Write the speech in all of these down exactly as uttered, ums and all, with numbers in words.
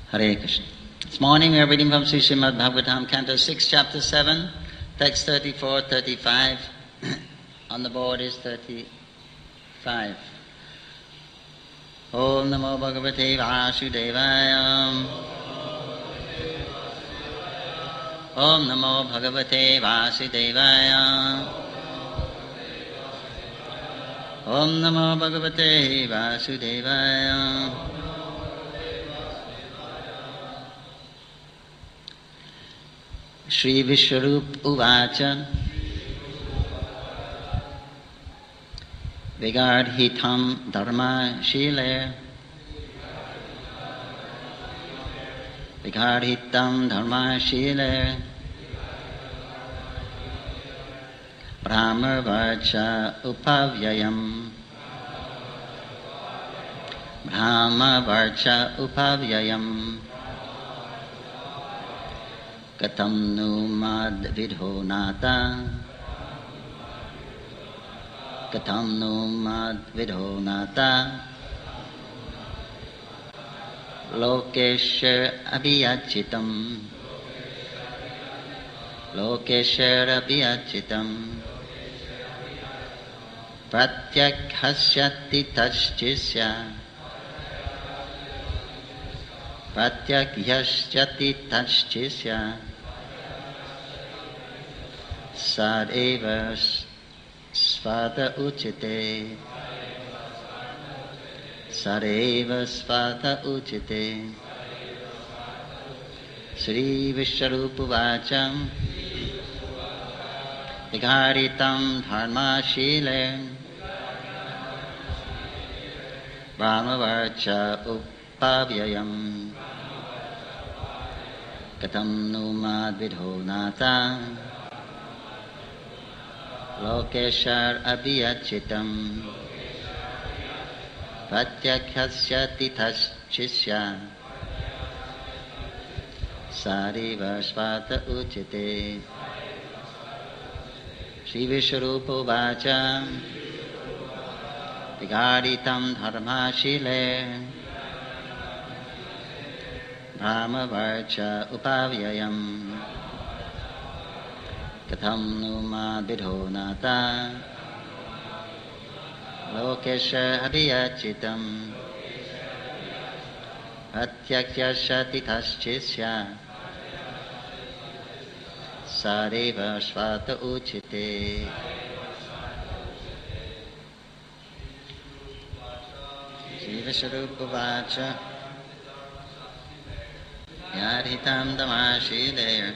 Hare Krishna. This morning we are reading from Sri Srimad Bhagavatam, Canto six, Chapter seven, text thirty-four, thirty-five. On the board is thirty-five. Om Namo Bhagavate Vasudevaya. Om Namo Bhagavate Vasudevaya. Om Namo Bhagavate Vasudevaya. Shri Vishwarup Uvacha Vigardhitam Dharma Shile Vigardhitam Dharma Shile Brahma Varcha Upavyayam Brahma Varcha Upavyayam Katam nu mad vidho nata Katam nu mad vidho nata Lokeshar abhiyachitam Lokeshar abhiyachitam Pratyakhasyati taschisya Pratyakhasyati taschisya Sadeva svata uchite Sadeva svata uchite Sri Vishwarupa Vacham Vigaritam Dharma Shile Brahma Varcha Upavyayam Katam nu mad vidho nata Lokeshar abhiyachitam Pratyakhasyati taschisya Sariva svata uchite Shri Vishwarupa Vacha Vigaritam Dharma Shile Brahma Varcha Upavyayam Katham nu mad vidho nata Lokesha abhiyachitam Pratyakhasyati taschisya Sareva svata uchite Shri Vishwarupa Vacha Yadhitam Damashile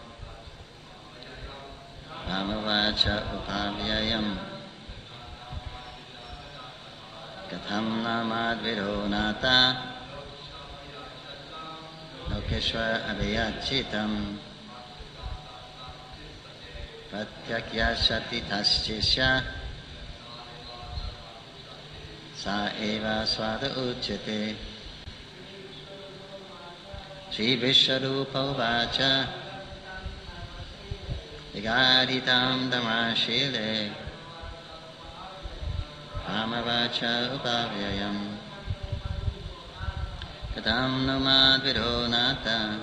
Brahmavacha Upavyayam Katham namad vidho nata Lokeshwa abhiyachitam Pratyakhasyati taschisya Sa eva svata uchite Shri Vishwarupa Vacha Vigaritam Damashile Brahmavacha Upavyayam Katam nu mad vidho nata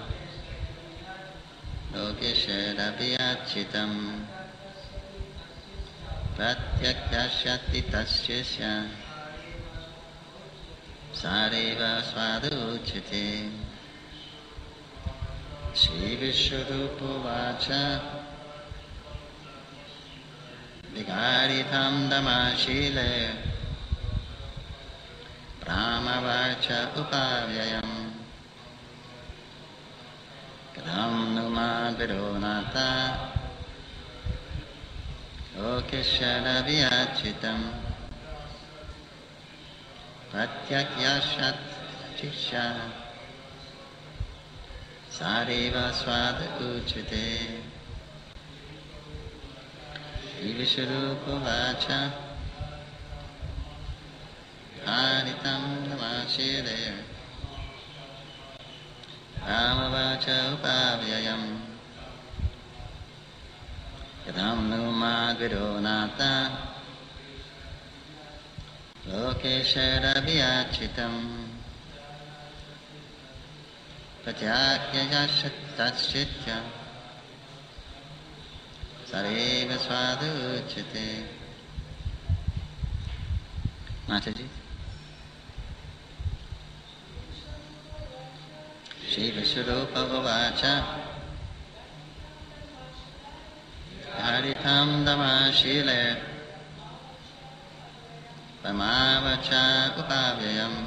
Lokeshar abhiyachitam Pratyakhasyati taschisya Sareva svata uchite Shri Vishwarupa Vacha Vigaritam Damashile Brahma Varcha Upavyayam Kadam nu mad vidho nata Lokeshar abhiyachitam Pratyakhasyati taschisya Sareva svata uchite Shri Vishwarupa Vacha Haritam Namashile Brahma Vacha Upavyayam Kadam nu mad vidho nata Lokeshar abhiyachitam Pratyakyayasatasya Sareva Swaduchate. Mataji. Shiva Swarupa Uvacha Haritam Damashile Pamavacha Upavyayam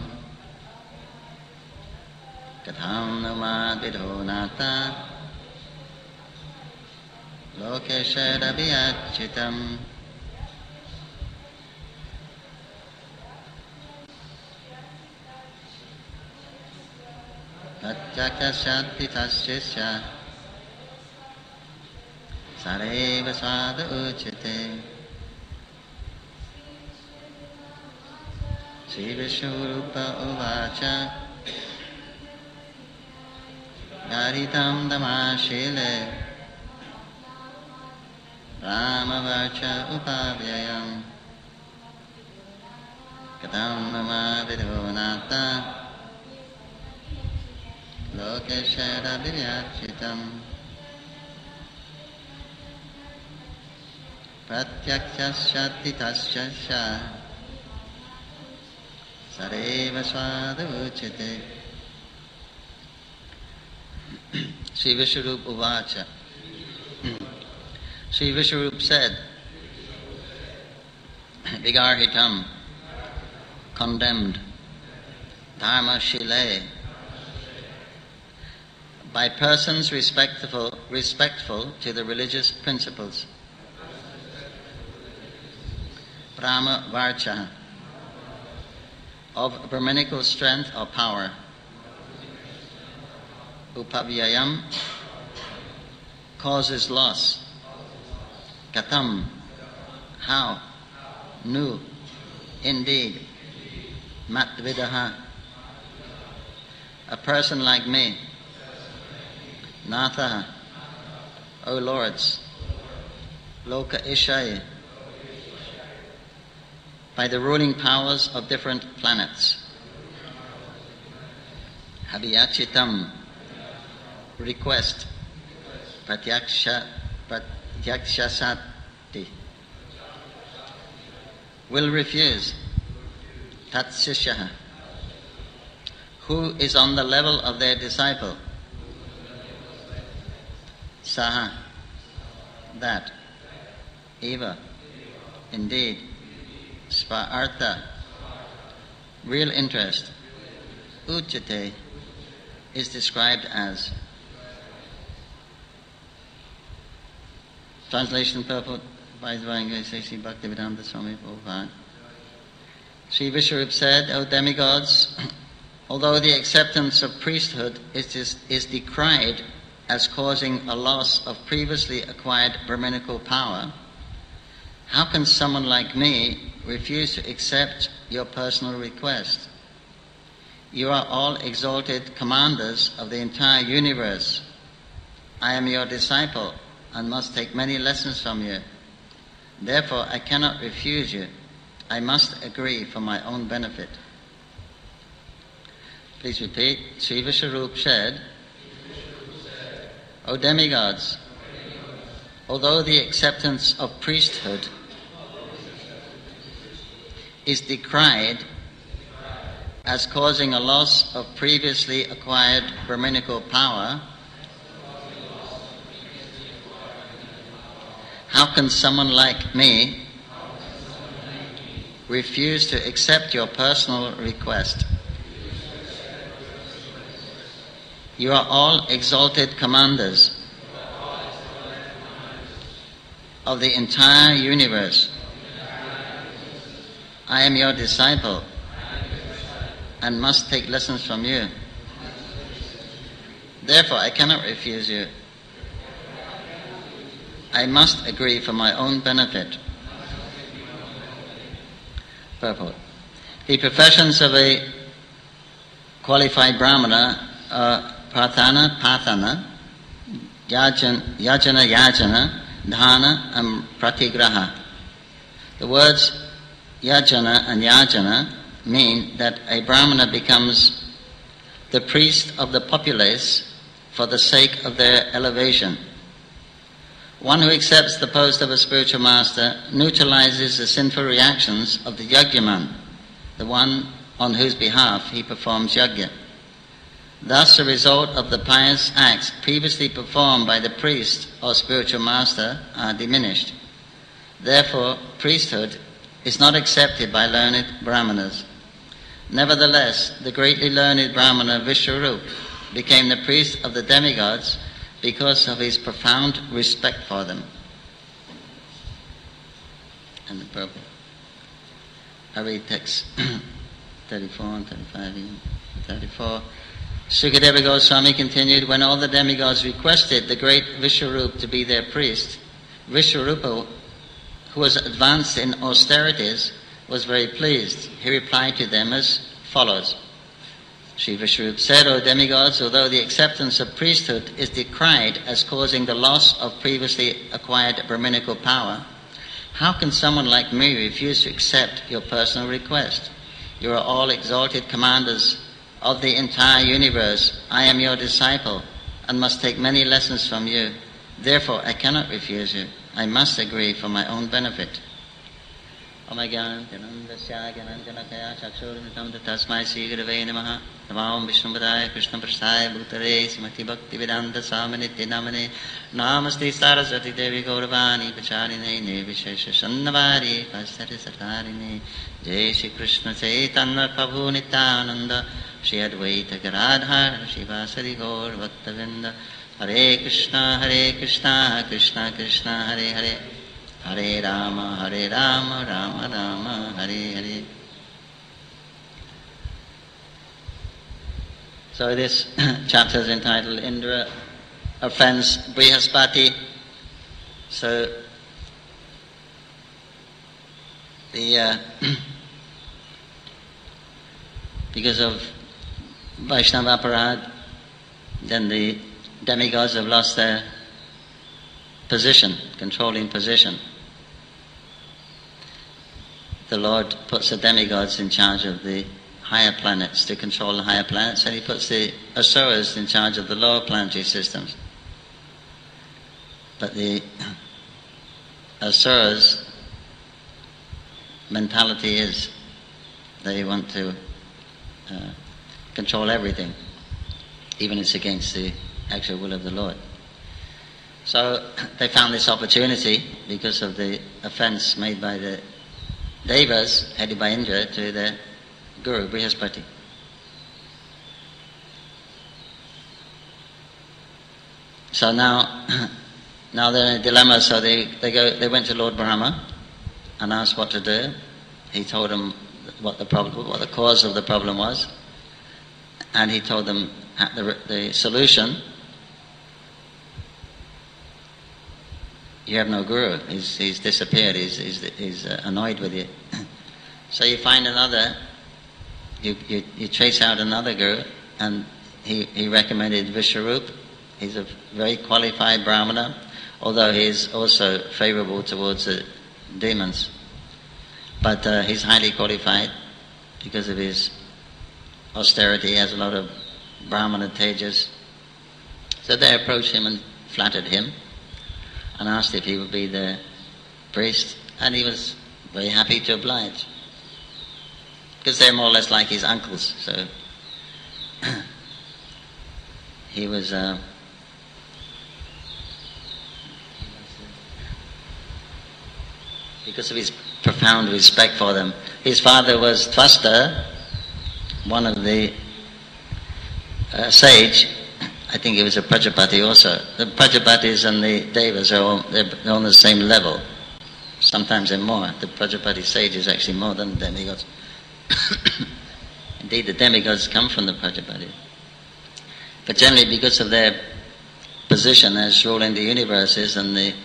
Katham Numadidho Nata Lokeshadabhyachitam Pratyakashathitasya Sareva Svada Uchite. Sri Vishnurupa Uvacha Yaritam Damashile Ramavacha Upavyayam Katam Mama Vidhunata Lokeshadabhyachitam Pratyakshashathitasya Sareva Swaduchite. Sri Vishwarup Uvacha. Sri Vishwarup said, Vigarhitam, condemned, Dharma Shile, by persons respectful, respectful to the religious principles. Brahma Varcha, of Brahminical strength or power. Upavyayam, causes loss. Katham, how. Nu, indeed. Matvidaha, a person like me. Natha, O Lords. Loka Ishai, by the ruling powers of different planets. Haviyachitam, request. Pratyaksha, pratyakshasati, will refuse. Tatsishaha, who is on the level of their disciple. Saha, that. Eva, indeed. Sva-artha, real interest. Uchate is described as. Translation purport by Dvainga Sri Bhaktivedanta Swami Prabhupada. Sri Vishwarup said, O demigods, although the acceptance of priesthood is, is, is decried as causing a loss of previously acquired Brahminical power, how can someone like me refuse to accept your personal request? You are all exalted commanders of the entire universe. I am your disciple and must take many lessons from you. Therefore, I cannot refuse you. I must agree for my own benefit. Please repeat. Sri Vishwarup said, O demigods, although the acceptance of priesthood is decried as causing a loss of previously acquired Brahminical power, how can someone like me refuse to accept your personal request? You are all exalted commanders of the entire universe. I am your disciple and must take lessons from you. Therefore, I cannot refuse you. I must agree for my own benefit. Purport. The professions of a qualified Brahmana are Pratana, Patana, Yajana, Yajana, Yajana, Dhana, and Pratigraha. The words Yajana and Yajana mean that a Brahmana becomes the priest of the populace for the sake of their elevation. One who accepts the post of a spiritual master neutralizes the sinful reactions of the yajnaman, the one on whose behalf he performs yajna. Thus the result of the pious acts previously performed by the priest or spiritual master are diminished. Therefore, priesthood is not accepted by learned brahmanas. Nevertheless, the greatly learned Brahmana Vishwarup became the priest of the demigods because of his profound respect for them. And the purple. I read text thirty-four and thirty-five. thirty-four. Sukadeva Goswami continued, when all the demigods requested the great Vishwarup to be their priest, Vishwarupa, who was advanced in austerities, was very pleased. He replied to them as follows. Sri Vishwarup said, O demigods, although the acceptance of priesthood is decried as causing the loss of previously acquired Brahminical power, how can someone like me refuse to accept your personal request? You are all exalted commanders of the entire universe. I am your disciple and must take many lessons from you. Therefore, I cannot refuse you. I must agree for my own benefit. Om Gyanam Janandasya Gyananjanakaya Chakshurnitam Tasmai Sri Gurave Namaha Namaam Vishnupadaya Krishna Prasthaya Bhutare Srimati Bhakti Vedanta Swaminiti Namane Namaste Saraswati Devi Gauravani Pacharine Nirvishesha Sannavari Pasari Satarine Jai Shri Krishna Chaitanya Prabhu Nityananda Shri Advaita Garadhar Shivasari Gaur Bhaktavinda Hare Krishna Hare Krishna Krishna Krishna Hare Hare Hare Rama, Hare Rama, Rama Rama, Hare Hare. So this chapter is entitled Indra Offends Brihaspati. So the uh, because of Vaishnava Aparad, then the demigods have lost their position, controlling position. The Lord puts the demigods in charge of the higher planets to control the higher planets, and he puts the asuras in charge of the lower planetary systems. But the asuras' mentality is they want to uh, control everything, even if it's against the actual will of the Lord. So they found this opportunity because of the offense made by the Devas, headed by Indra, to their guru, Brihaspati. So now, now they're in a dilemma. So they, they go. They went to Lord Brahma and asked what to do. He told them what the problem, what the cause of the problem was, and he told them the, the solution. You have no guru. He's, he's disappeared. He's, he's, he's uh, annoyed with you. So you find another, you, you, you trace out another guru, and he, he recommended Vishwarup. He's a very qualified Brahmana, although he is also favorable towards the demons. But uh, he's highly qualified because of his austerity. He has a lot of Brahmana tejas. So they approached him and flattered him, and asked if he would be the priest, and he was very happy to oblige, because they're more or less like his uncles. So he was uh, because of his profound respect for them. His father was Tvasta, one of the uh, sage. I think it was a Prajapati also. The Prajapatis and the Devas are all, they're on the same level. Sometimes they're more. The Prajapati sage is actually more than the demigods. Indeed, the demigods come from the Prajapati. But generally, because of their position as ruling the universes, and the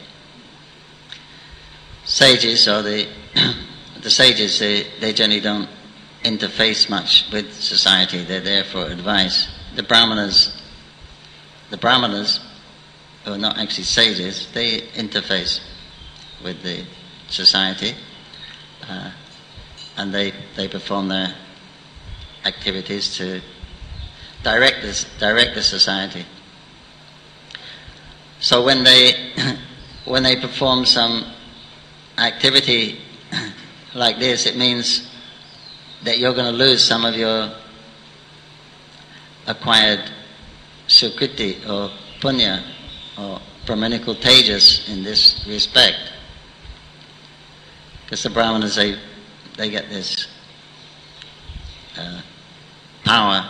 sages, or the the sages, they, they generally don't interface much with society. They're there for advice. The Brahmanas The Brahmanas, who are not actually sages, they interface with the society, uh, and they, they perform their activities to direct this, direct the society. So when they when they perform some activity like this, it means that you're going to lose some of your acquired sukriti or punya or brahminical tejas in this respect. Because the brahmanas, they, they get this uh, power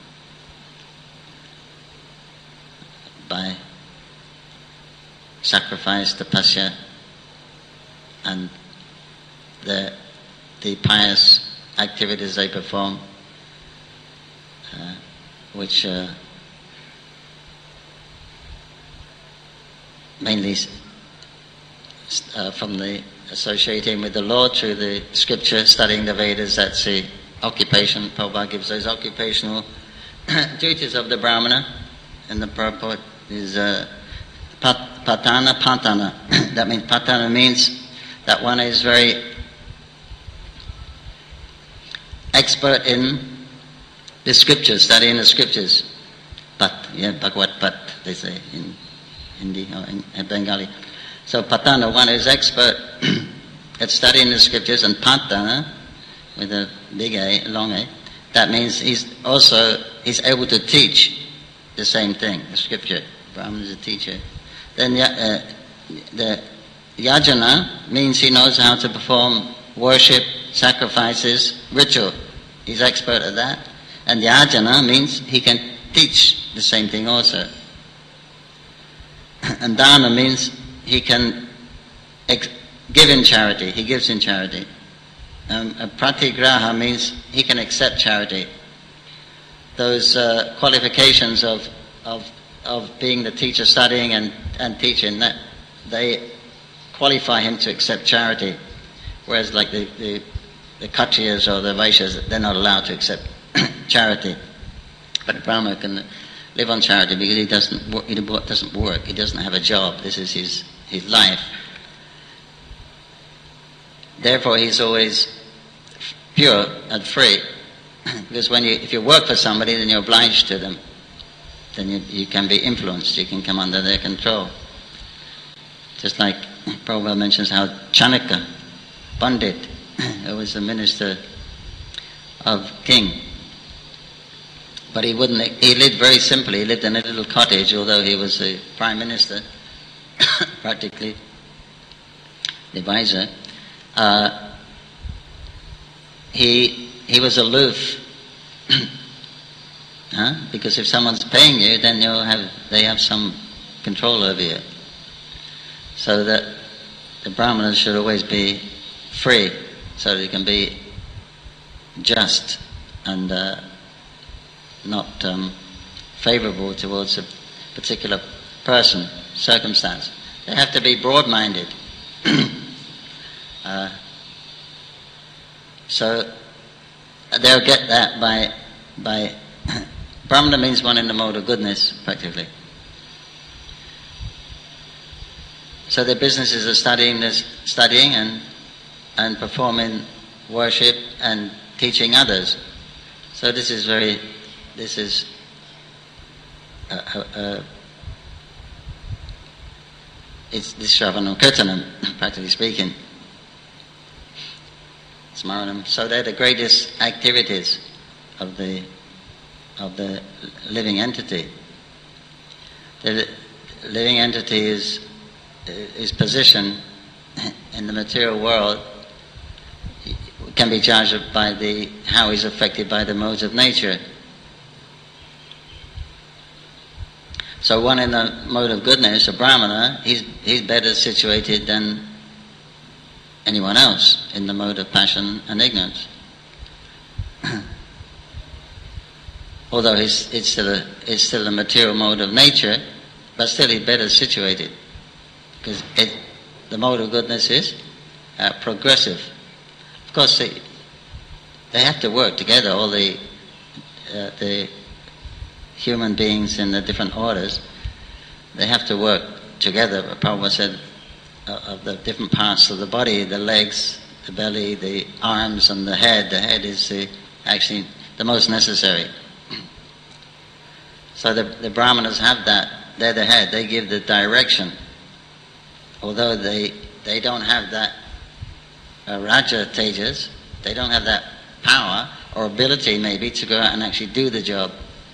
by sacrifice, tapasya, and the, the pious activities they perform, uh, which uh, mainly uh, from the associating with the Lord through the scripture, studying the Vedas. That's the occupation. Prabhupada gives those occupational duties of the Brahmana, and the purport is uh, pat- patana patana. That means patana means that one is very expert in the scriptures, studying the scriptures. Pat, yeah, Bhagavad Pat, they say in Hindi or in Bengali. So patana, one is expert at studying the scriptures, and patana, with a big A, long A, that means he's also, he's able to teach the same thing, the scripture. Brahman is a teacher. Then uh, the yajana means he knows how to perform worship, sacrifices, ritual. He's expert at that. And yajana means he can teach the same thing also. And dana means he can ex- give in charity. He gives in charity. Um, pratigraha means he can accept charity. Those uh, qualifications of of of being the teacher, studying and, and teaching, that they qualify him to accept charity. Whereas like the, the, the Khatriyas or the Vaishyas, they're not allowed to accept charity. But a Brahmana can live on charity because he doesn't work, he doesn't work, he doesn't have a job. This is his, his life. Therefore he's always pure and free. Because when you, if you work for somebody, then you're obliged to them. Then you, you can be influenced, you can come under their control. Just like Prabhupada mentions how Chanaka, Pandit, who was the minister of king, but he wouldn't, he lived very simply. He lived in a little cottage, although he was the prime minister, practically, the advisor. Uh, he, he was aloof. Huh? Because if someone's paying you, then you'll have, they have some control over you. So that the brahmanas should always be free, so they can be just and uh, not um, favorable towards a particular person, circumstance. They have to be broad-minded. uh, so they'll get that by by Brahmana means one in the mode of goodness, practically. So their businesses are studying this, studying and and performing worship and teaching others. So this is very, this is uh, uh, uh, it's this Shravanam Kirtanam, practically speaking. Smaranam. So they're the greatest activities of the of the living entity. The living entity is his position in the material world can be judged by the how he's affected by the modes of nature. So one in the mode of goodness, a Brahmana, he's he's better situated than anyone else in the mode of passion and ignorance. Although it's, it's, still a, it's still a material mode of nature, but still he's better situated. Because it, the mode of goodness is uh, progressive. Of course, they, they have to work together, all the, uh, the human beings in the different orders. They have to work together. Prabhupada said uh, of the different parts of the body, the legs, the belly, the arms, and the head. The head is the, actually the most necessary. So the, the Brahmanas have that, they're the head, they give the direction. Although they they don't have that uh, Raja Tejas, they don't have that power or ability maybe to go out and actually do the job.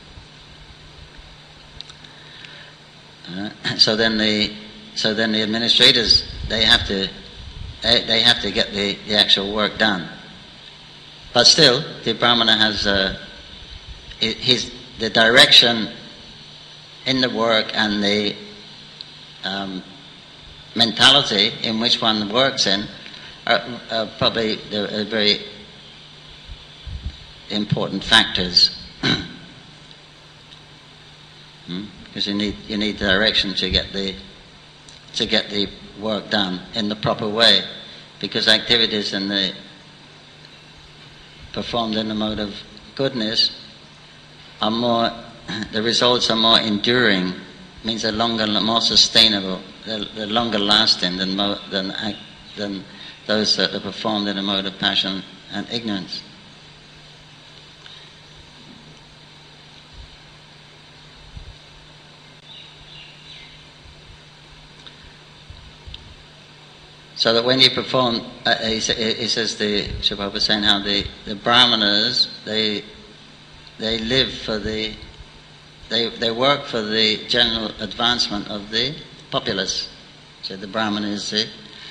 Uh, so then the so then the administrators, they have to they, they have to get the, the actual work done. But still, the Brahmana has uh, his the direction in the work and the um, mentality in which one works in are, are probably the, are very important factors. hmm? Because you need you need direction to get the to get the work done in the proper way. Because activities in the performed in the mode of goodness are more, the results are more enduring, means they're longer, more sustainable, they're, they're longer lasting than, mo, than, than those that are performed in a mode of passion and ignorance. So that when you perform, uh, he, he says, the Srila Prabhupada was saying how the, the Brahmanas, they they live for the, they they work for the general advancement of the populace. So the Brahmana is the,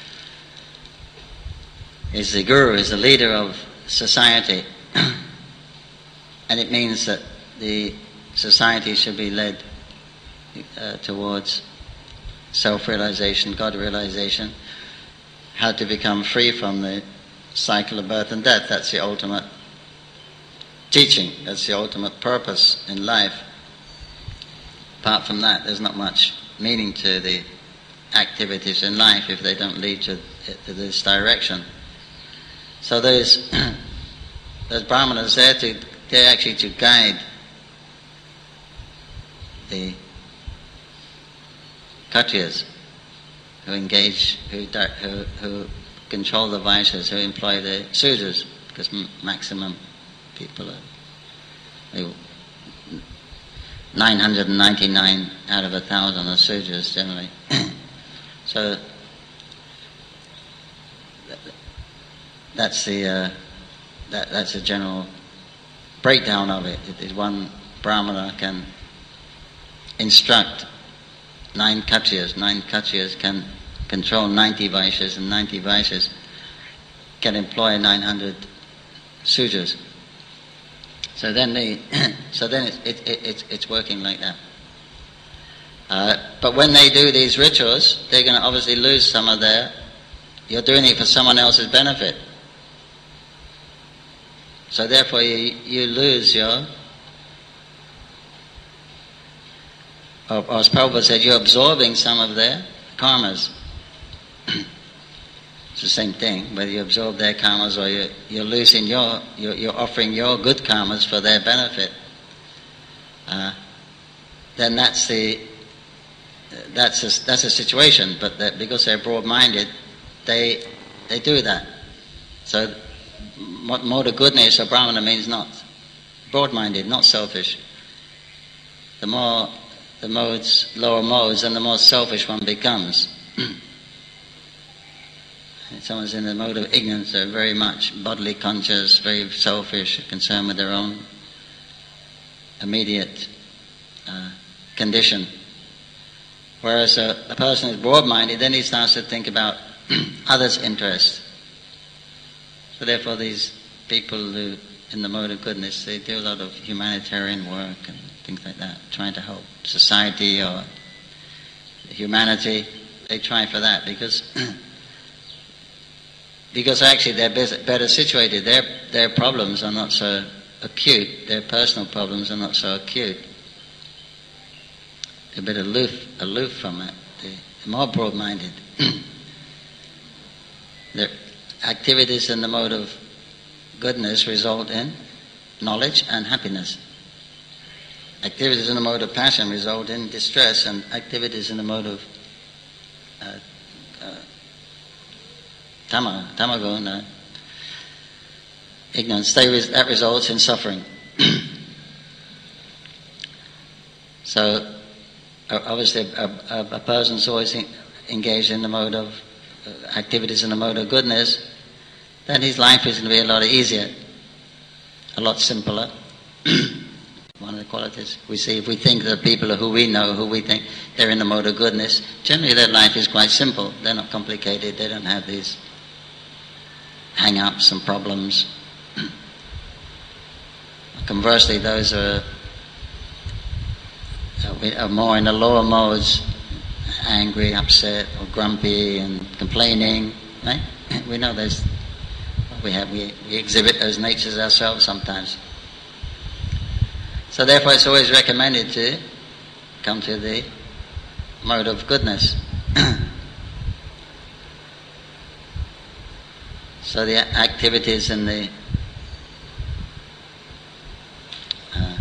is the guru, is the leader of society. And it means that the society should be led uh, towards self-realization, God-realization, how to become free from the cycle of birth and death. That's the ultimate teaching. That's the ultimate purpose in life. Apart from that, there's not much meaning to the activities in life if they don't lead to, to this direction. So those, those Brahmanas, they're, to, they're actually to guide the Kshatriyas, who engage, who, who, who control the Vaishyas, who employ the Sudras, because m- maximum people are, they, nine hundred ninety-nine out of a thousand are Sudras generally. So that's the uh, that, that's a general breakdown of it. It is one Brahmana can instruct nine Kshatriyas. Nine Kshatriyas can control ninety Vaishyas, and ninety Vaishyas can employ nine hundred Sudras. So then, the so then it, it, it, it's it's working like that. Uh, but when they do these rituals, they're going to obviously lose some of their. You're doing it for someone else's benefit. So therefore, you you lose your. Or, or as Prabhupada said, you're absorbing some of their karmas. It's the same thing, whether you absorb their karmas or you're, you're losing your, you're, you're offering your good karmas for their benefit. Uh, then that's the, that's a, that's a situation, but that because they're broad-minded, they, they do that. So, mode of goodness or Brahmana means not broad-minded, not selfish. The more the modes, lower modes, and the more selfish one becomes. If someone's in the mode of ignorance, they're very much bodily conscious, very selfish, concerned with their own immediate uh, condition. Whereas a, a person is broad-minded, then he starts to think about others' interests. So therefore these people who, in the mode of goodness, they do a lot of humanitarian work and things like that, trying to help society or humanity. They try for that because because actually they're better situated. Their their problems are not so acute. Their personal problems are not so acute. They're a bit aloof, aloof from it. They're more broad-minded. Their activities in the mode of goodness result in knowledge and happiness. Activities in the mode of passion result in distress, and activities in the mode of uh, uh, tama, tamaguna, ignorance, they res- that results in suffering. So uh, obviously a, a, a person's always in, engaged in the mode of uh, activities in the mode of goodness, then his life is going to be a lot easier, a lot simpler. One of the qualities we see, if we think that people who we know, who we think they're in the mode of goodness, generally their life is quite simple. They're not complicated. They don't have these hang-ups and problems. Conversely, those are, are more in the lower modes, angry, upset, or grumpy, and complaining. Right? We know there's we have we, we exhibit those natures ourselves sometimes. So therefore it's always recommended to come to the mode of goodness. So the activities and the uh,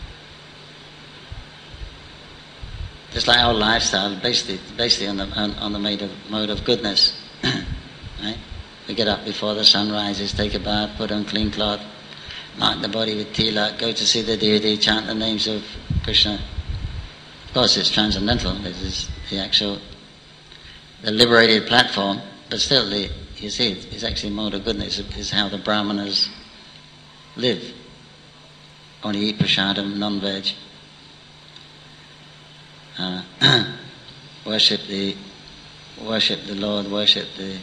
just like our lifestyle, basically, basically on the on, on the mode of mode of goodness, right? We get up before the sun rises, take a bath, put on clean cloth, mark the body with tilak, go to see the deity, chant the names of Krishna. Of course, it's transcendental. This is the actual, the liberated platform, but still, the, you see, it's actually mode of goodness. Is how the brahmanas live. Only eat prasadam, non-veg. Uh, worship the, worship the Lord, worship the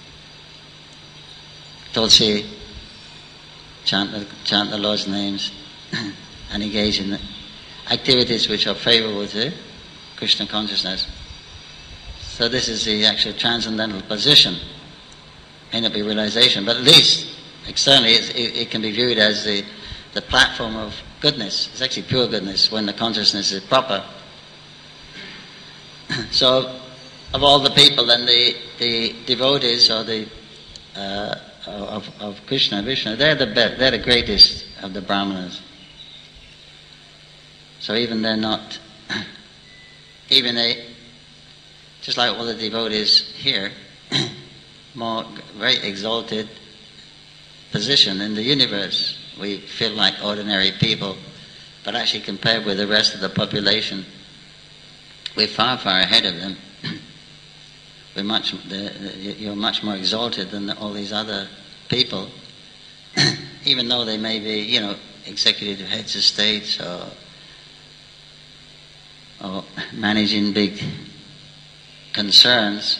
Tulsi, chant the, chant the Lord's names, and engage in the activities which are favorable to Krishna consciousness. So this is the actual transcendental position. May not be realization, but at least externally it, it, it can be viewed as the, the platform of goodness. It's actually pure goodness when the consciousness is proper. So of all the people, then the, the devotees or the uh, Of, of Krishna, Vishnu, they're the best, they're the greatest of the brahmanas. So even they're not, even they, just like all the devotees here, more very exalted position in the universe. We feel like ordinary people, but actually compared with the rest of the population, we're far, far ahead of them. We're much, you're much more exalted than all these other people, even though they may be, you know, executive heads of states or, or managing big concerns.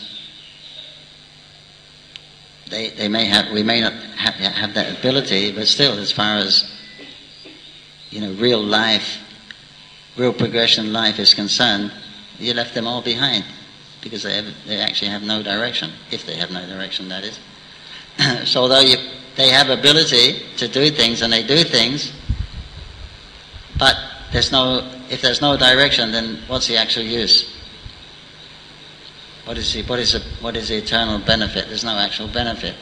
They they may have, we may not have, have that ability, but still, as far as, you know, real life, real progression in life is concerned, you left them all behind. Because they have, they actually have no direction, if they have no direction, that is. So although you, they have ability to do things, and they do things, but there's no, if there's no direction, then what's the actual use? What is the, what is the, what is the eternal benefit? There's no actual benefit.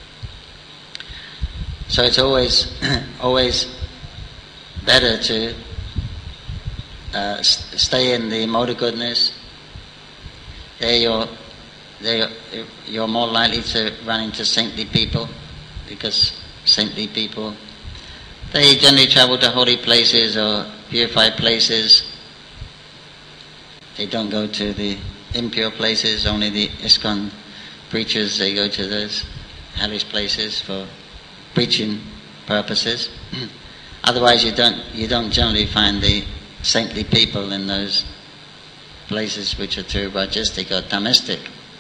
So it's always, always better to uh, stay in the mode of goodness. There you're, there you're more likely to run into saintly people, because saintly people, they generally travel to holy places or purified places. They don't go to the impure places. Only the ISKCON preachers, they go to those hellish places for preaching purposes. Otherwise, you don't you don't generally find the saintly people in those places which are too rajastic or tamistic.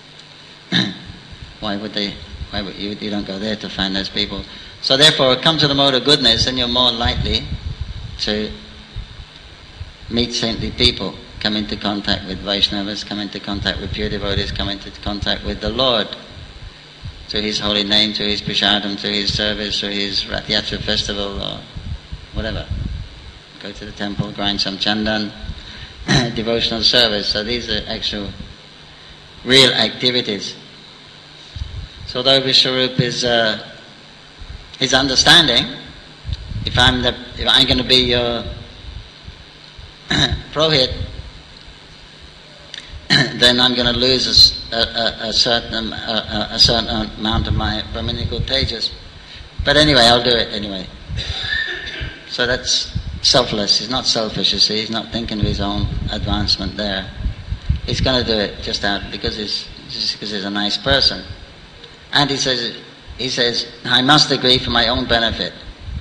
Why would they? Why would you? You don't go there to find those people. So therefore, come to the mode of goodness, and you're more likely to meet saintly people, come into contact with Vaishnavas, come into contact with pure devotees, come into contact with the Lord, through His holy name, through His prasadam, through His service, through His Rath Yatra festival, or whatever. Go to the temple, grind some chandan. Devotional service. So these are actual real activities. So although Vishwarup is uh, his understanding, if I'm the if I'm going to be your Prohit, then I'm going to lose a, a, a certain a, a certain amount of my Brahminical tejas. But anyway, I'll do it anyway. So that's selfless. He's not selfish, you see. He's not thinking of his own advancement there. He's going to do it just out because he's just because he's a nice person. And he says, he says, I must agree for my own benefit.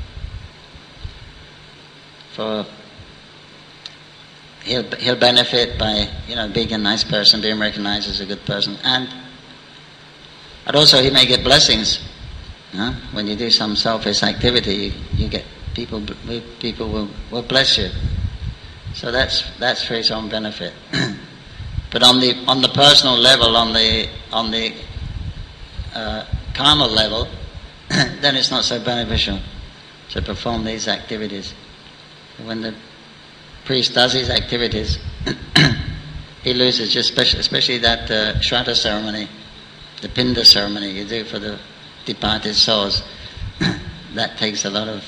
For he'll he'll benefit by, you know, being a nice person, being recognized as a good person, and and also he may get blessings. Huh? When you do some selfish activity, you, you get people people will, will bless you. So that's that's for his own benefit. But on the on the personal level, on the on the uh, karma level, then it's not so beneficial to perform these activities. When the priest does his activities, he loses, just especially, especially that uh, Shraddha ceremony, the Pinda ceremony you do for the departed souls. That takes a lot of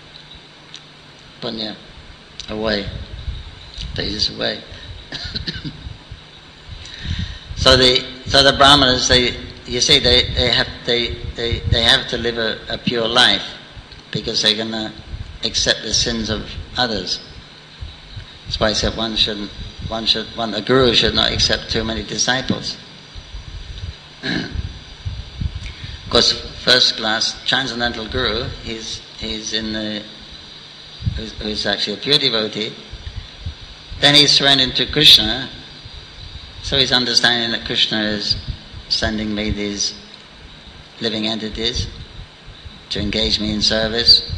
punya away, takes away. So the so the brahmanas, they you see they, they have they, they, they have to live a, a pure life because they're gonna accept the sins of others. That's why I said one shouldn't one should one a guru should not accept too many disciples. Of course, first class transcendental guru, he's he's in the who's, who's actually a pure devotee. Then he's surrendered to Krishna. So he's understanding that Krishna is sending me these living entities to engage me in service,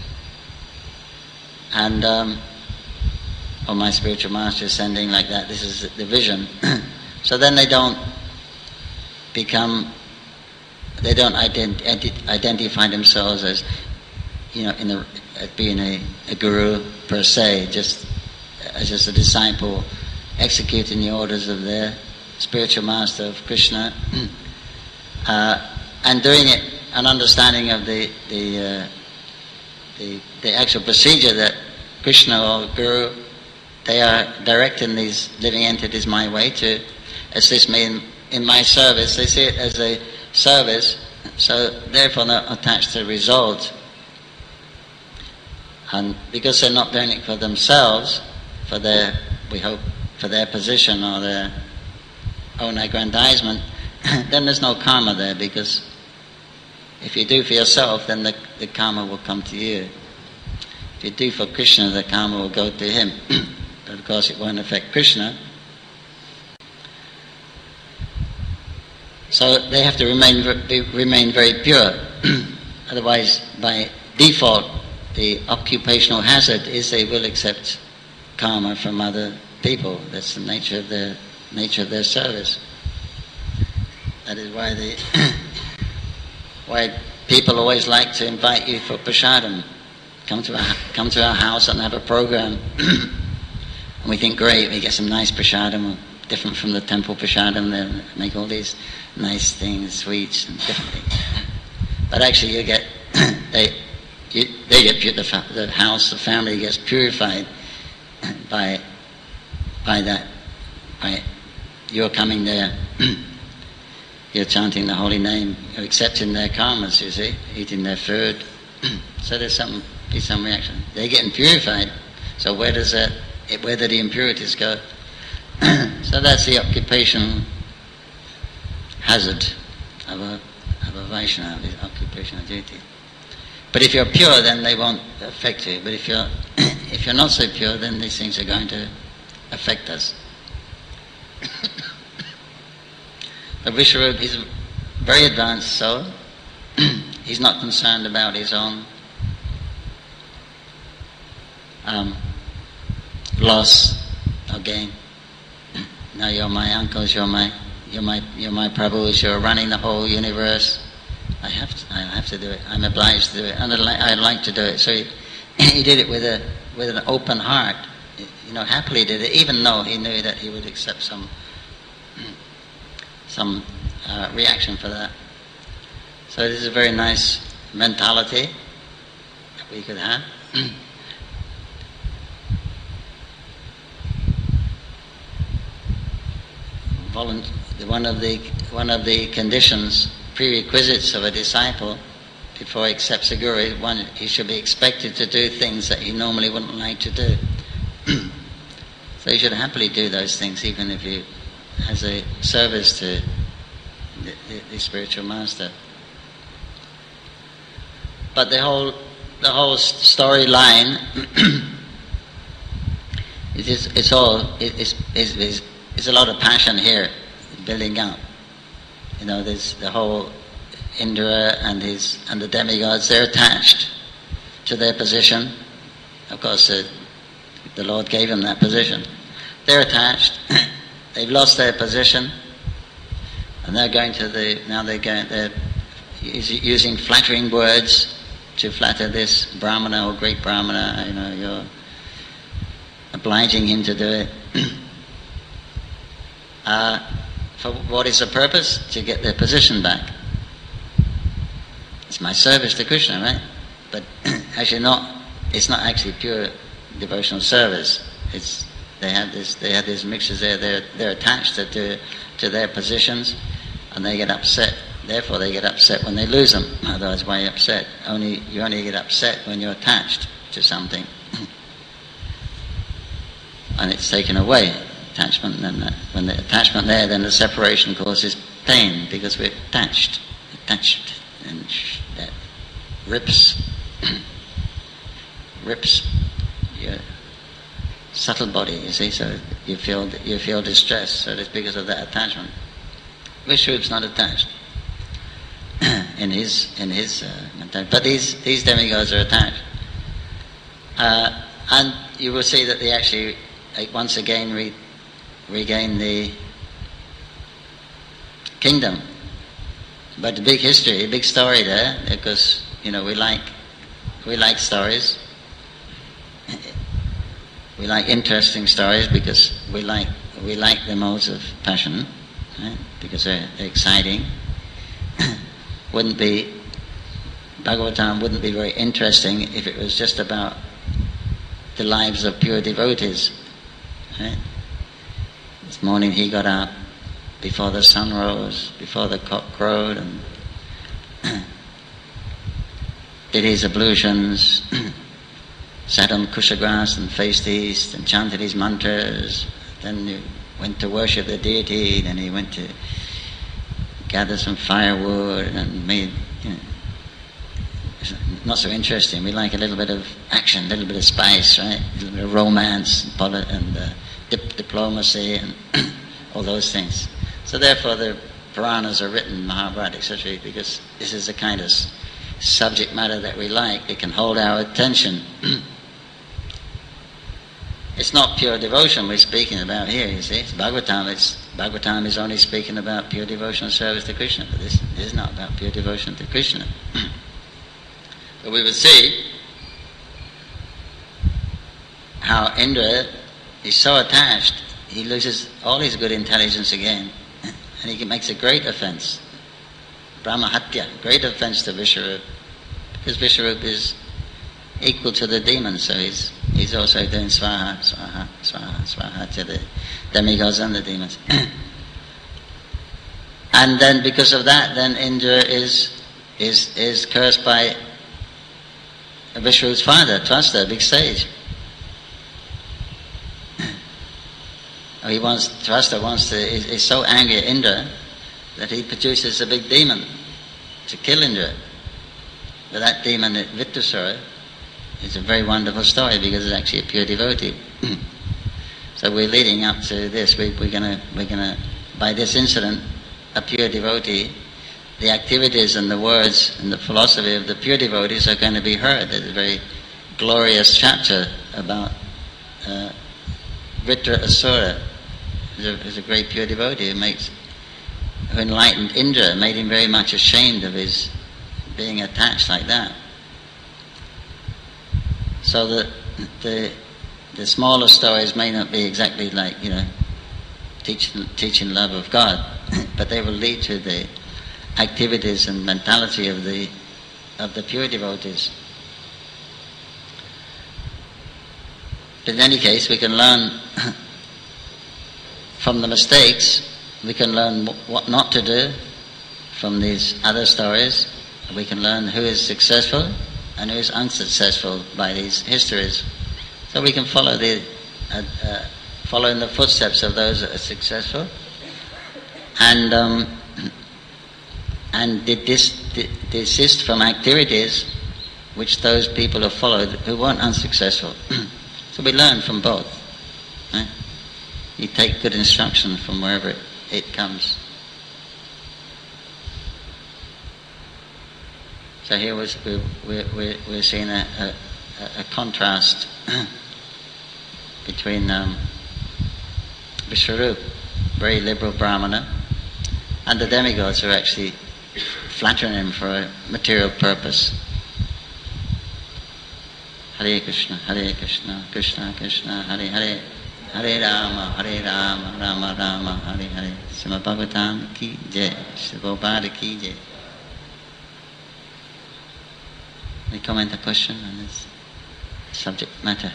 and um, or my spiritual master is sending like that. This is the vision. So then they don't become, they don't ident- ident- identify themselves as, you know, in the as being a, a guru per se, just as just a disciple executing the orders of their spiritual master of Krishna, uh, and doing it, an understanding of the the, uh, the the actual procedure that Krishna or Guru, they are directing these living entities my way to assist me in, in my service. They see it as a service, so therefore not attached to result. And because they're not doing it for themselves, for their, we hope, for their position or their own aggrandizement, then there's no karma there, because if you do for yourself, then the, the karma will come to you. If you do for Krishna, the karma will go to him. But of course it won't affect Krishna. So they have to remain remain very pure. Otherwise, by default, the occupational hazard is they will accept karma from other people. That's the nature of their nature of their service. That is why they why people always like to invite you for prasadam. Come to our come to our house and have a program. And we think, great, we get some nice prasadam, different from the temple prasadam. They make all these nice things, sweets and different things. But actually, you get they you, they get the, the house, the family gets purified by by that by your coming there. You're chanting the holy name, you're accepting their karmas, you see, eating their food. So there's some, be some reaction. They're getting purified. So where does that, where do the impurities go? So that's the occupational hazard of a of a Vaishnava, the occupational duty. But if you're pure, then they won't affect you. But if you're if you're not so pure, then these things are going to affect us. The Vishwarup is a very advanced soul. He's not concerned about his own um, loss or gain. No, you're my uncles, you're my, you're my, you're my Prabhus, you're running the whole universe. I have to, I have to do it. I'm obliged to do it, and I'd like, I'd like to do it. So he, he did it with a with an open heart. You know, happily did it, even though he knew that he would accept some. some uh, reaction for that. So this is a very nice mentality that we could have. Volunt- one of the one of the conditions, prerequisites of a disciple before he accepts a guru, one, he should be expected to do things that he normally wouldn't like to do. So he should happily do those things, even if he has a service to the, the, the spiritual master. But the whole the whole storyline, it is it's all it is is is there's a lot of passion here building up. You know, there's the whole Indra and his and the demigods. They're attached to their position. Of course, uh, the Lord gave them that position. They're attached. They've lost their position, and they're going to the now they're going they're using flattering words to flatter this Brahmana or great Brahmana. You know, you're obliging him to do it. uh, for what is the purpose? To get their position back. It's my service to Krishna, right? But actually, not. It's not actually pure devotional service. It's they have this. They have these mixtures there. They're they're attached to, to to their positions, and they get upset. Therefore, they get upset when they lose them. Otherwise, why are you upset? Only you only get upset when you're attached to something, and it's taken away. Attachment, and then that, when the attachment there, then the separation causes pain because we're attached, attached, and that rips, rips your subtle body. You see, so you feel you feel distress. So it's because of that attachment. Vishrupa's not attached in his in his, uh, but these these demigods are attached, uh, and you will see that they actually like, once again re, regain the kingdom. But the big history, big story there, because you know we like we like stories. We like interesting stories because we like we like the modes of passion, right? Because they're, they're exciting. Wouldn't be Bhagavatam wouldn't be very interesting if it was just about the lives of pure devotees. Right? This morning he got up before the sun rose, before the cock crowed, and did his ablutions, sat on kusha grass and faced east and chanted his mantras. Then he went to worship the deity. Then he went to gather some firewood and made, you know, it's not so interesting. We like a little bit of action, a little bit of spice, right? A little bit of romance and, polit- and uh, dip- diplomacy and all those things. So therefore the Puranas are written, Mahabharata, et cetera, because this is the kind of subject matter that we like. It can hold our attention. It's not pure devotion we're speaking about here, you see. It's Bhagavatam. It's, Bhagavatam is only speaking about pure devotional service to Krishna, but this is not about pure devotion to Krishna. But we will see how Indra is so attached, he loses all his good intelligence again, and he makes a great offense. Brahmahatya, great offense to Vishwarupa, because Vishwarupa is equal to the demons, so he's he's also doing swaha, swaha, swaha, swaha to the demigods and the demons. And then because of that, then Indra is is is cursed by Vishwarupa's father, Twasta, a big sage. He wants Twasta wants to is, is so angry at Indra that he produces a big demon to kill Indra. But that demon, Vittusura, is a very wonderful story because it's actually a pure devotee. So we're leading up to this. We, we're gonna we're gonna by this incident, a pure devotee, the activities and the words and the philosophy of the pure devotees are going to be heard. There's a very glorious chapter about uh, Vritra Asura. He's a, he's a great pure devotee who makes who enlightened Indra, made him very much ashamed of his being attached like that. So that the the smaller stories may not be exactly like, you know, teaching teaching love of God, but they will lead to the activities and mentality of the of the pure devotees. But in any case, we can learn from the mistakes. We can learn what not to do from these other stories, we can learn who is successful and who is unsuccessful by these histories. So we can follow the uh, uh, follow in the footsteps of those that are successful, and um, and dis- desist from activities which those people have followed who weren't unsuccessful. So we learn from both. Right? You take good instruction from wherever it, it comes. So here was, we, we, we, we're seeing a, a, a contrast between um, Vishwarup, very liberal Brahmana, and the demigods who are actually flattering him for a material purpose. Hare Krishna, Hare Krishna, Krishna Krishna, Hare Hare, Hare Rama, Hare Rama, Rama Rama, Hare Hare. Srimad Bhagavatam ki jai, Sri Prabhupada ki jai. Any comment or question on this subject matter?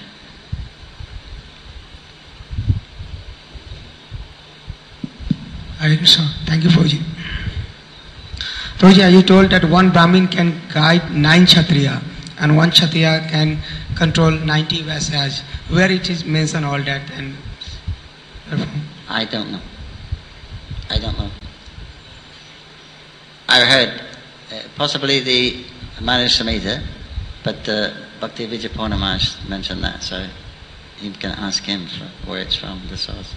Hare Krishna. Thank you, Prabhuji. Prabhuji, you told that one Brahmin can guide nine Kshatriya and one Kshatriya can control ninety Vaisyas. Where it is mentioned all that? And I don't know. I don't know. I heard uh, possibly the Manu Samhita, but uh, Bhakti Vijayapurna Maharaj mentioned that, so you can ask him for where it's from, the source.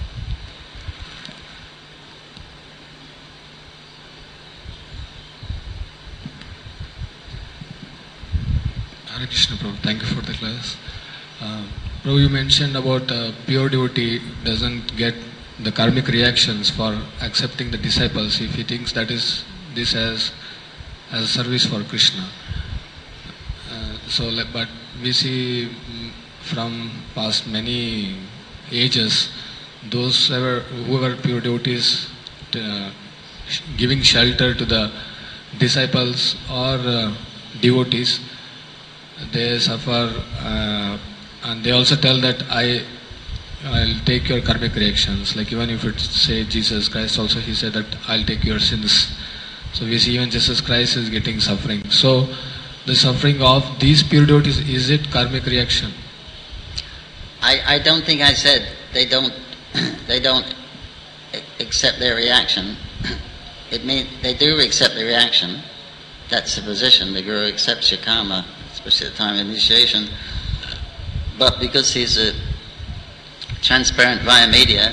Hare Krishna, Prabhu. Thank you for the class. Uh, Prabhu, you mentioned about uh, pure devotee doesn't get the karmic reactions for accepting the disciples if he thinks that is this as as a service for Krishna. Uh, so, but we see from past many ages, those ever, whoever pure devotees uh, giving shelter to the disciples or uh, devotees, they suffer, uh, and they also tell that I I'll take your karmic reactions. Like even if it say Jesus Christ, also he said that I'll take your sins. So we see even Jesus Christ is getting suffering. So the suffering of these pure devotees, is it karmic reaction? I, I don't think I said they don't they don't accept their reaction. It means they do accept the reaction. That's the position. The Guru accepts your karma, especially at the time of initiation. But because he's a transparent via media,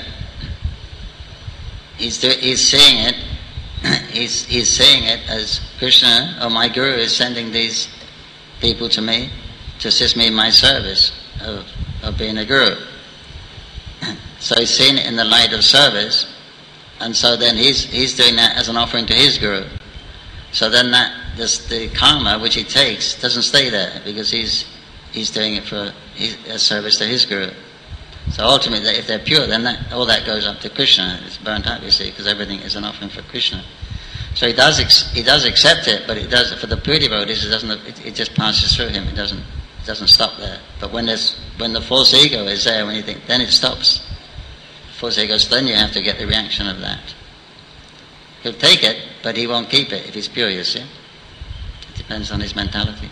he's do, he's seeing it. He's he's seeing it as Krishna or my Guru is sending these people to me to assist me in my service of of being a Guru. So he's seeing it in the light of service, and so then he's he's doing that as an offering to his Guru. So then that this, the karma which he takes doesn't stay there because he's he's doing it for his, a service to his Guru. So ultimately, if they're pure, then that, all that goes up to Krishna. It's burnt up, you see, because everything is an offering for Krishna. So he does ex- he does accept it, but it does for the pure devotees. It doesn't. It, it just passes through him. It doesn't. It doesn't stop there. But when there's when the false ego is there, when you think, then it stops. False ego. So then you have to get the reaction of that. He'll take it, but he won't keep it if he's pure. You see, it depends on his mentality.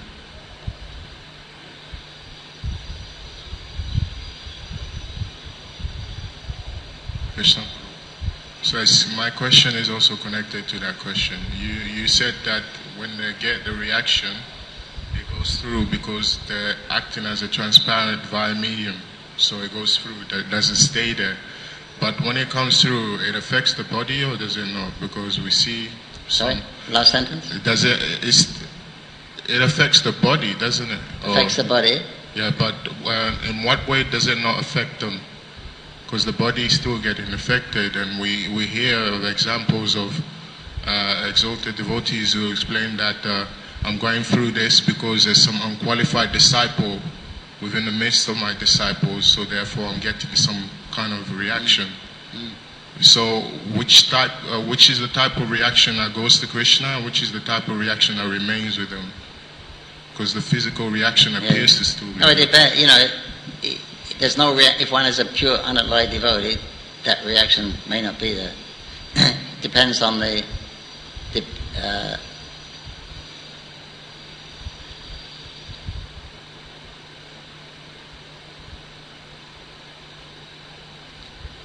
Krishna. So as my question is also connected to that question. You you said that when they get the reaction, it goes through because they're acting as a transparent via medium. So it goes through, that doesn't stay there. But when it comes through, it affects the body or does it not? Because we see some... Sorry, last sentence? Does it, it's, it affects the body, doesn't it? Affects or, the body? Yeah, but uh, in what way does it not affect them? Because the body is still getting affected, and we, we hear of examples of uh, exalted devotees who explain that uh, I'm going through this because there's some unqualified disciple within the midst of my disciples, so therefore I'm getting some kind of reaction. Mm-hmm. So which type, uh, which is the type of reaction that goes to Krishna, and which is the type of reaction that remains with him? Because the physical reaction appears yeah. to still be... No, it depends, you know... It, There's no rea- if one is a pure, unalloyed devotee, that reaction may not be there. Depends on the, the uh,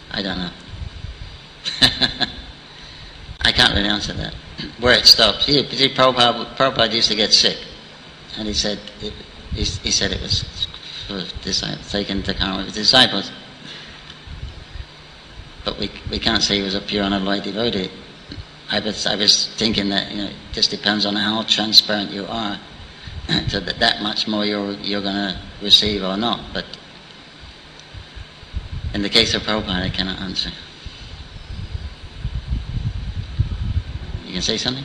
I don't know. I can't really answer that. Where it stops. He, he, Prabhupada, Prabhupada used to get sick, and he said it, he, he said it was for disciples, taken to karma with disciples. But we we can't say he was a pure unalloyed devotee. I was I was thinking that, you know, it just depends on how transparent you are, so that that much more you're you're going to receive or not. But in the case of Prabhupada, I cannot answer. You can say something?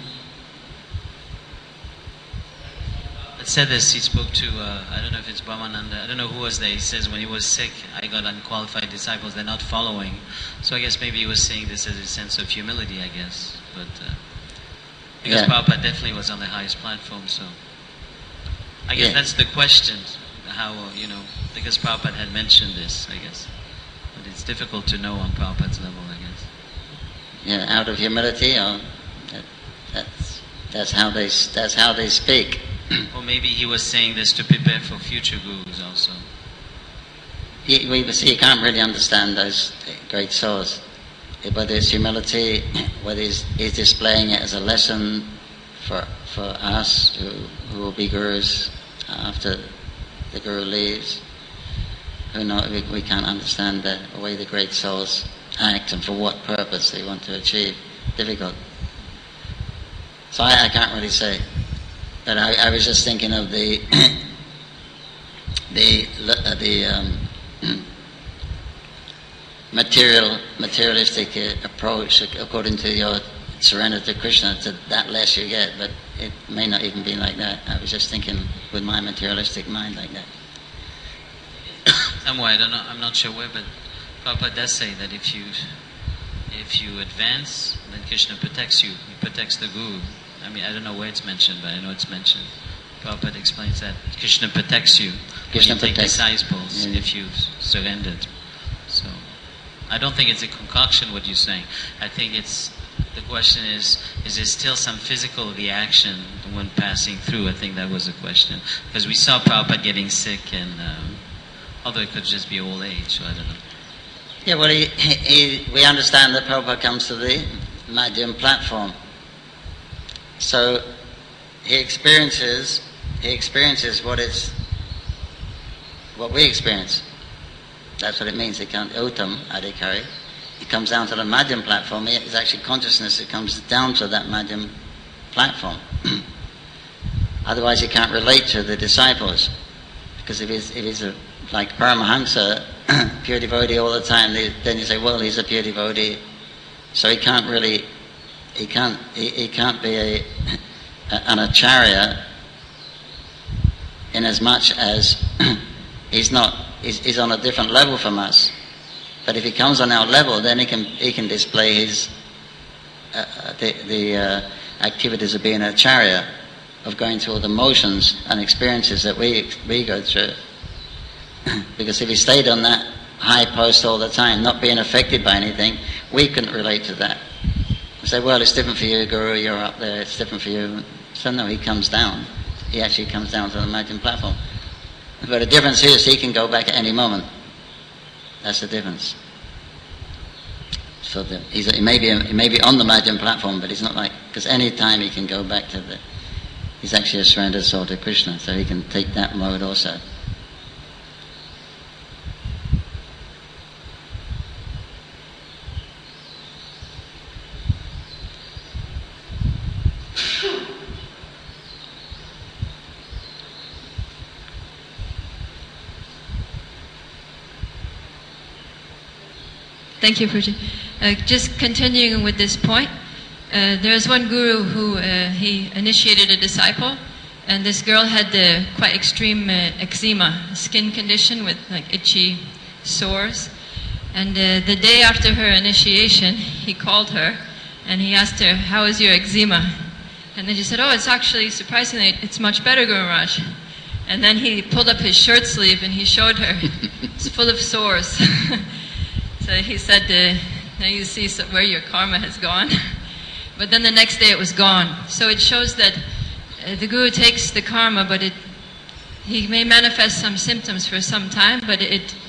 It said this, he spoke to, uh, I don't know if it's Brahmananda, I don't know who was there. He says, when he was sick, I got unqualified disciples, they're not following. So I guess maybe he was saying this as a sense of humility, I guess. But uh, because yeah. Prabhupada definitely was on the highest platform, so I guess yeah. that's the question, how, uh, you know, because Prabhupada had mentioned this, I guess. But it's difficult to know on Prabhupada's level, I guess. Yeah, out of humility, or that, that's that's how they that's how they speak. Or maybe he was saying this to prepare for future gurus also. You, we see, you can't really understand those great souls. Whether it's humility, whether he's, he's displaying it as a lesson for for us who, who will be gurus after the guru leaves. Who know, we, we can't understand the way the great souls act and for what purpose they want to achieve. Difficult. So I, I can't really say. But I, I was just thinking of the the uh, the um, material materialistic uh, approach according to your surrender to Krishna. To that less you get, but it may not even be like that. I was just thinking with my materialistic mind like that. Somewhere, I don't know. I'm not sure where, but Prabhupada does say that if you if you advance, then Krishna protects you. He protects the guru. I mean, I don't know where it's mentioned, but I know it's mentioned. Prabhupada explains that Krishna protects you Krishna when you take protects. disciples Yeah. if you've surrendered. So, I don't think it's a concoction what you're saying. I think it's, the question is, is there still some physical reaction when passing through? I think that was the question. Because we saw Prabhupada getting sick, and um, although it could just be old age, so I don't know. Yeah, well, he, he, we understand that Prabhupada comes to the Madhyam platform. So he experiences, he experiences what is, what we experience. That's what it means. He comes, Uttam Adhikari. He comes down to the Madhyam platform. It's actually consciousness that comes down to that Madhyam platform. Otherwise, he can't relate to the disciples, because if he's if he's a, like Paramahansa, pure devotee all the time, they, then you say, well, he's a pure devotee, so he can't really. He can't. He, he can't be a, a an acharya, in as much as he's not. He's, he's on a different level from us. But if he comes on our level, then he can he can display his uh, the the uh, activities of being an acharya, of going through all the motions and experiences that we we go through. Because if he stayed on that high post all the time, not being affected by anything, we couldn't relate to that. We say, well, it's different for you, Guru, you're up there, it's different for you. So no, he comes down. He actually comes down to the Madhyam platform. But the difference is he can go back at any moment. That's the difference. So the, he's, he, may be, he may be on the Madhyam platform, but he's not like, because any time he can go back to the, he's actually a surrendered soul to Krishna, so he can take that mode also. Thank you, Puja. Uh, just continuing with this point, uh, there was one guru who uh, he initiated a disciple, and this girl had the quite extreme uh, eczema, skin condition with like itchy sores. And uh, the day after her initiation, he called her and he asked her, "How is your eczema?" And then she said, "Oh, it's actually surprisingly, it's much better, Guru Maharaj." And then he pulled up his shirt sleeve and he showed her. It's full of sores. So he said, uh, now you see where your karma has gone. But then the next day it was gone. So it shows that uh, the Guru takes the karma, but it he may manifest some symptoms for some time, but it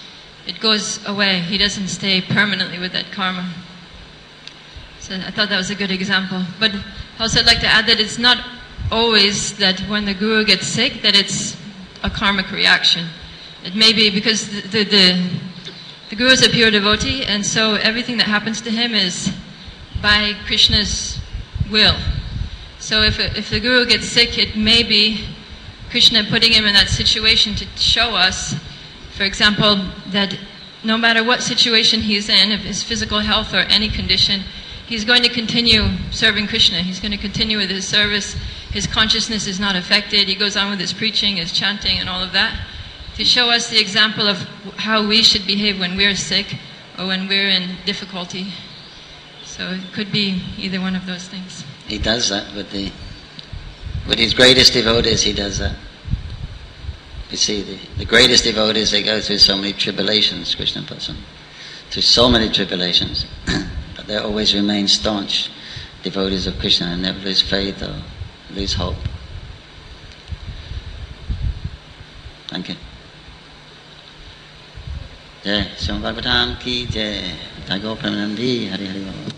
it goes away. He doesn't stay permanently with that karma. So I thought that was a good example. But also I'd like to add that it's not always that when the guru gets sick that it's a karmic reaction. It may be because the, the, the, the guru is a pure devotee, and so everything that happens to him is by Krishna's will. So if, if the guru gets sick, it may be Krishna putting him in that situation to show us, for example, that no matter what situation he's in, if his physical health or any condition, he's going to continue serving Krishna. He's going to continue with his service. His consciousness is not affected. He goes on with his preaching, his chanting, and all of that, to show us the example of how we should behave when we're sick or when we're in difficulty. So it could be either one of those things. He does that with the with his greatest devotees. He does that. You see, the, the greatest devotees, they go through so many tribulations. Krishna puts them through so many tribulations, but they always remain staunch devotees of Krishna and never lose faith or lose hope. Thank you. Jai Swami Bhagavatam ki jai. Thakur Premanandi Hari Hari Bol.